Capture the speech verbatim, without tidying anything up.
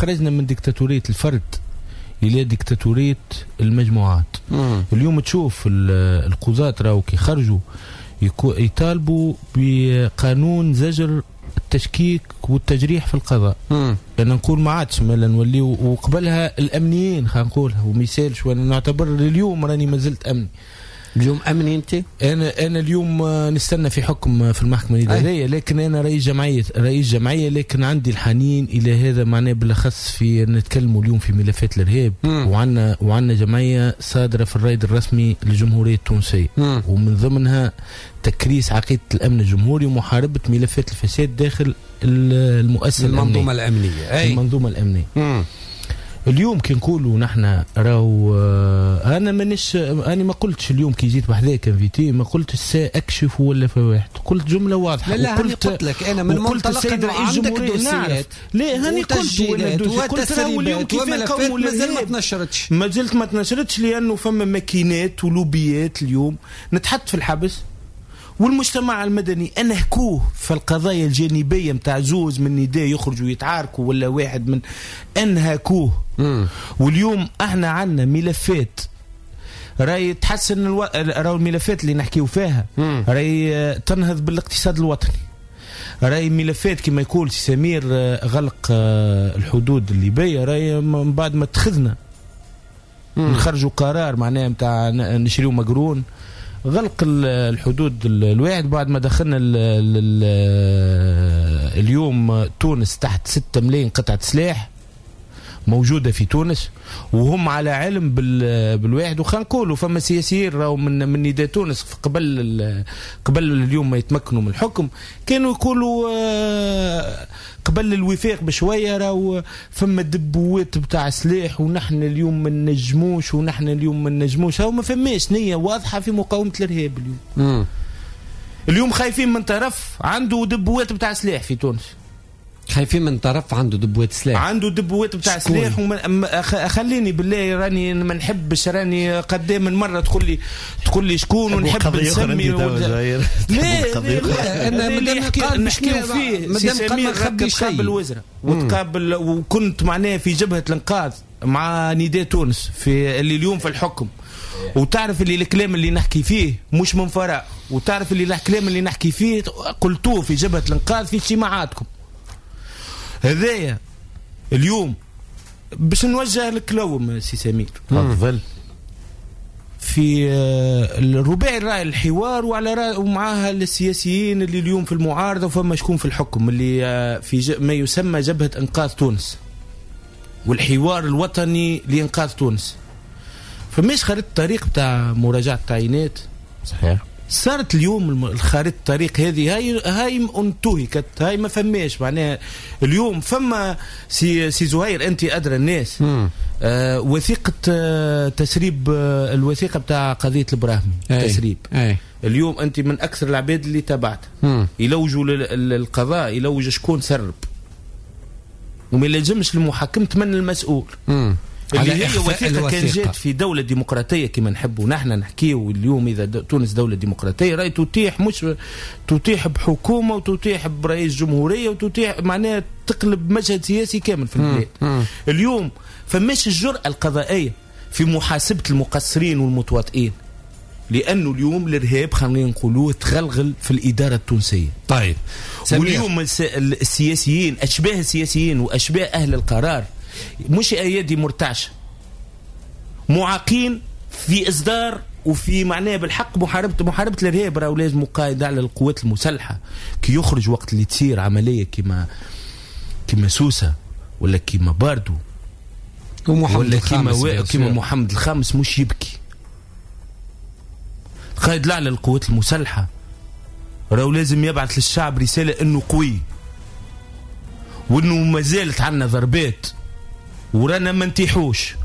خرجنا من ديكتاتورية الفرد إلى ديكتاتورية المجموعات. مم. اليوم تشوف القضاة راهو كي خرجوا يطالبوا بقانون زجر التشكيك والتجريح في القضاء. مم. لأن نقول ما عادش مالا نولي، وقبلها الأمنيين خلينا نقولها ومثالش، وأنا نعتبر اليوم راني ما زلت أمني. اليوم أمني أنت؟ أنا أنا اليوم نستنى في حكم في المحكمة الإدارية، لكن أنا رئيس جمعية رئيس جمعية لكن عندي الحنين إلى هذا، معناه بالأخص في نتكلموا اليوم في ملفات الإرهاب، وعنا وعنا جمعية صادرة في الرائد الرسمي للجمهورية التونسية، مم. ومن ضمنها تكريس عقيدة الأمن الجمهوري ومحاربة ملفات الفساد داخل المؤسسة المنظومة الأمنية. أي. المنظومة الأمنية. مم. اليوم كي نقولوا نحن راهو انا مانيش انا ما قلتش اليوم كي جيت بحذاك انفيتي ما قلتش ساكشف ولا فواحد، قلت جمله واضحه. لا لا قلت, قلت لك انا من منطلق انه عندك دوسيات. لا هاني قلت ولا قلت راهو اليوم كيف يقوموا مازال ما تنشرتش ما زلت ما تنشرتش لانه فما ماكينات ولوبيات اليوم نتحط في الحبس، والمجتمع المدني انهكوه في القضايا الجانبيه نتاع زوز من نداء يخرجوا يتعاركوا ولا واحد من انهكوه. مم. واليوم احنا عندنا ملفات راي تحسن الو... راي الملفات اللي نحكيو فيها راي تنهض بالاقتصاد الوطني، راي ملفات كما يقول سمير غلق الحدود الليبيه، راي من بعد ما اتخذنا نخرجوا قرار معناه نتاع نشريو مقرون غلق الحدود الواحد بعد ما دخلنا ال ال ال اليوم تونس تحت ستة ملايين قطعة سلاح موجودة في تونس، وهم على علم بالواحد. وخلينا نقولوا فما سياسيين راهو من من نداء تونس قبل قبل اليوم ما يتمكنوا من الحكم كانوا يقولوا قبل الوفاق بشويه راهو فما دبوات بتاع سلاح ونحن اليوم ما نجموش ونحن اليوم ما نجموش. هاو ما فماش نيه واضحه في مقاومه الارهاب اليوم. مم. اليوم خايفين من طرف عنده دبوات بتاع سلاح في تونس، خايفين من طرف عنده دبوات سلاح عنده دبوات بتاع سلاح. خليني بالله راني ما نحبش راني قدام من مره تقول لي تقول لي شكون ونحب نسمي لا لا انا مادام نحكيو فيه مادام قال ما نخبي شيء الوزراء وتقابل وكنت معناه في جبهه الانقاذ مع نداء تونس في اللي اليوم في الحكم، وتعرف اللي الكلام اللي نحكي فيه مش من فراغ، وتعرف اللي الكلام اللي نحكي فيه قلتوه في جبهه الانقاذ في اجتماعاتكم. هذايا اليوم باش نوجه لك لوم سي سمير تفضل في الرباعي الراعي الحوار وعلى رأي ومعها السياسيين اللي اليوم في المعارضه وفما شكون في الحكم اللي في ما يسمى جبهه انقاذ تونس والحوار الوطني لانقاذ تونس. فماش خريطه الطريق بتاع مراجعه التعيينات صحيح صارت اليوم الخارطة الطريق هذه هاي هاي انتهكت، هاي ما فماش معناها. اليوم فما سي سي زهير انت ادرى الناس آه وثيقه آه تسريب آه الوثيقه بتاع قضيه البراهمي تسريب. أي. اليوم انت من اكثر العباد اللي تابعتها يلوجوا للقضاء يلوج شكون سرب وما يلزمش المحاكمه من المسؤول. مم. اللي هي وثيقة كان جات في دولة ديمقراطية كما نحبوا نحن نحكيه اليوم. إذا تونس دولة ديمقراطية رأي تتيح مش تتيح بحكومة وتتيح برئيس جمهورية وتتيح معناها تقلب مشهد سياسي كامل في البلاد. اليوم فماش الجرأة القضائية في محاسبة المقصرين والمتواطئين، لأنه اليوم الإرهاب خلينا نقولوه تغلغل في الإدارة التونسية. طيب واليوم السياسيين أشباه السياسيين وأشباه أهل القرار مش أيادي مرتعشة معاقين في إصدار وفي معناه بالحق محاربة محاربة الإرهاب. راهو لازم قائد على القوات المسلحة كي يخرج وقت اللي تصير عملية كما كما سوسة ولا كما باردو ولا كما كما محمد الخامس مش يبكي. قائد على القوات المسلحة راهو لازم يبعث للشعب رسالة إنه قوي وإنه ما زالت عنا ضربات ورانا ما نتيحوش